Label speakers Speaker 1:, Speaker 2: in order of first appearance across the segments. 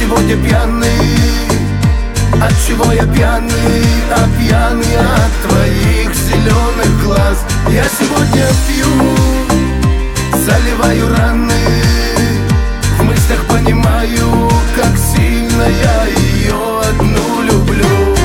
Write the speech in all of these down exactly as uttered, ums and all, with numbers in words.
Speaker 1: сегодня пьяный. От чего я пьяный? А пьяный от твоих зеленых глаз. Я сегодня пью, заливаю раны. В мыслях понимаю, как сильно я ее одну люблю.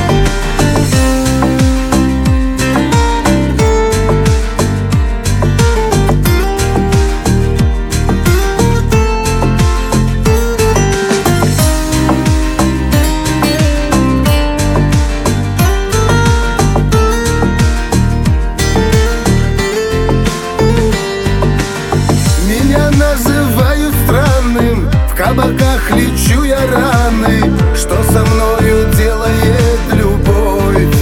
Speaker 1: Называют странным, в кабаках лечу я раны. Что со мною делает любовь?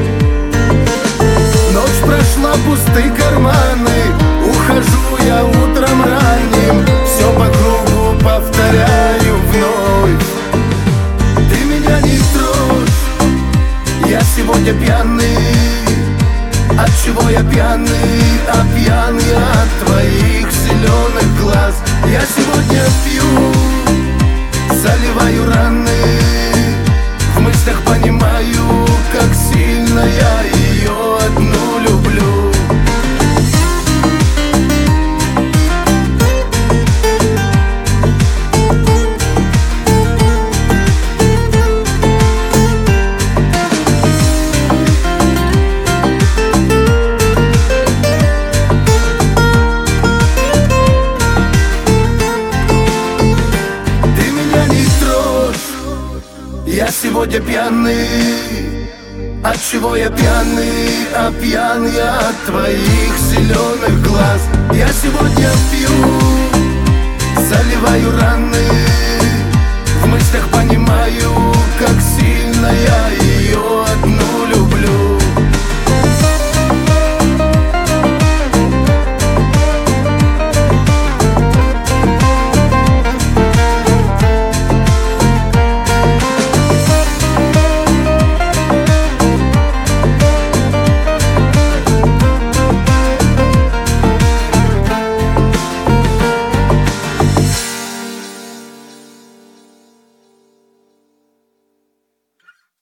Speaker 1: Ночь прошла, пусты карманы. Ухожу я утром ранним, все по кругу повторяю вновь. Ты меня не трожь, я сегодня пьяный. От чего я пьяный? А пьяный от твоих зеленых глаз. Я сегодня пью, заливаю раны. В мыслях понимаю, как сильно я ее одну люблю. Я сегодня пьяный. От чего я пьяный? А пьяный от твоих зеленых глаз. Я сегодня пью, заливаю раны.